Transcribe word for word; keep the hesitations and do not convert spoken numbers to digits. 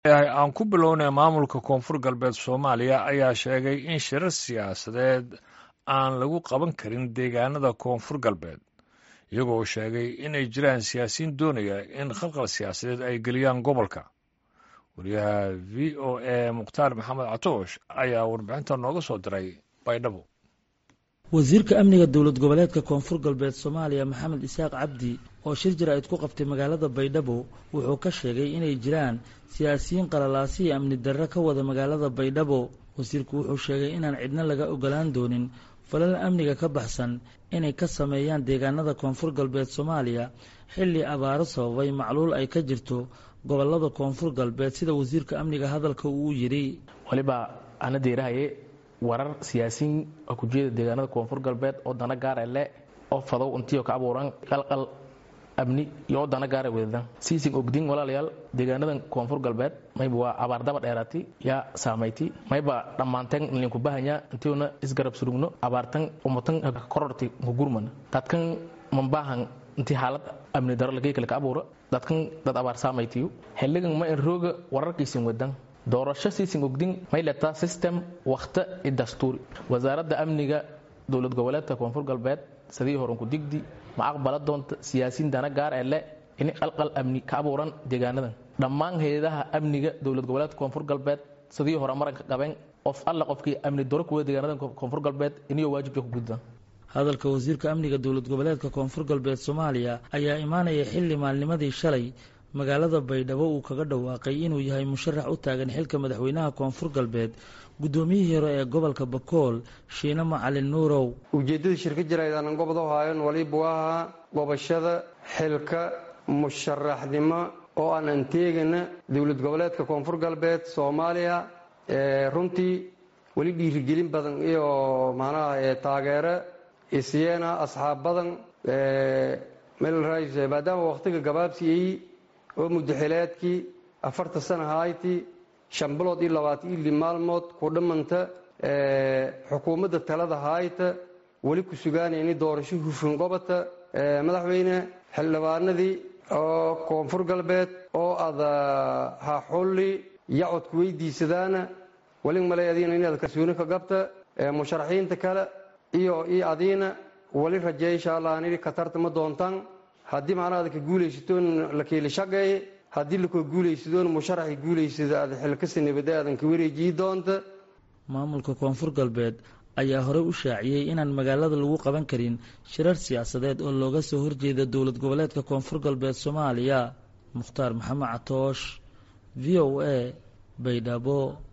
aan ku bilownay maamulka koonfur galbeed Soomaaliya ayaa sheegay in shirar siyaasadeed aan lagu qaban karin deegaanada koonfur galbeed iyagoo sheegay inay jiraan siyaasiyiin doonaya in khalkhal siyaasadeed ay geliyaan gobolka. wariyaha v o a Mukhtaar Maxamed Catoosh ayaa warbixinta nooga soo diray Baydhabo. wasiirka amniga dowlad goboleedka koonfur galbeed Soomaaliya Maxamed Isaaq Cabdi oo shir jaraa'id ku qabtay magaalada Baydhabo wuxuu ka sheegay inay jiraan siyaasiyiin qalalaasi iyo amni darro ka wada magaalada Baydhabo. wasiirku wuxuu sheegay inaan cidna laga ogolaan doonin falal amniga ka baxsan inay ka sameeyaan deegaanada koonfur galbeed Soomaaliya xilli abaaro sababay macluul ay ka jirto gobolada koonfur galbeed sida wasiirka amniga hadalka uu yiri. waliba ana deerahaye warar siyaasiin oo ku jeeda deegaanada koonfur galbeed oo dana gaar ah leh oo fadow intii ka abuuran qalqal amni iyo dana gaar ah weedan siisin ogdin walaalayaal deegaanada koonfur galbeed mayba waa abaar daba dheeraati ya saameyti mayba dhamaanteen in ku bahanya intiina isgarab surugno abaartan umatan kororti gurman dadkan mambahan intii xaalad amni daro laga kala abuuro dadkan dad abaar saameyti xilligan ma in rooga wararkiisin wadan doorasho siisin ogdin may leeta system waqti ee dastuuri wasaaradda amniga dowlad goboleedka koonfur galbeed sidii horan ku digdi ma aqbala doonta siyaasiin dana gaar ah leh in qalqal amni ka abuuran deegaanadan dhammaan hay'adaha amniga dowlad goboleedka koonfur galbeed sidii hore maranka qaban of alla qofkii amni daro ku deegaanadan koonfur galbeed inuu waajib ku gudbaa. hadalka wasiirka amniga dowlad goboleedka koonfur galbeed Soomaaliya ayaa imaanaya xilli maalnimadii shalay magaalada Baydhabo uu kaga dhawaaqay inuu yahay musharax u taagan xilka madaxweynaha koonfur galbeed gudoomiyihii hore ee gobolka Bakool Shiina Macalin Nuurow. ujeedada shirka jiraaydan gobol haayan waliba waa gobashada xilka musharaxnimo oo aan anteegana dowlad goboleedka koonfur galbeed Soomaaliya ee runtii wali dhiirigelin badan iyo macnaha taageero isyeena asxaab badan ee meel raayis maadaama waqtiga gabaabsiyay oo muddaxileedkii afartan sano hayti shan bilood iyo labaatan iyo maalmood ku dhamanta ee xukuumadda talada hayta wali ku sugaanayeen doorasho hufan gobata ee madaxweyne xildhibaanadii oo koonfur galbeed oo ada ha xulli yacod ku weydiisadaana wali maleeyadiina inaad kalsooni ka qabta ee musharaxiinta kale iyo iyo adiina wali rajeey insha Allah inay ka tartamo doontaan haddii macnaha ka guuleysatoon la keenay shaqeey haddii la ku guuleysadoon musharaxi guuleysada aad xilka sanabadaadan ka wareejii doonta. maamulka koonfur galbeed ayaa hore u shaaciyay inaan magaalada lagu qaban karin shirar siyaasadeed oo looga soo horjeeda dowlad goboleedka koonfur galbeed Soomaaliya. Mukhtaar Maxamed Catoosh v o a Baydhabo.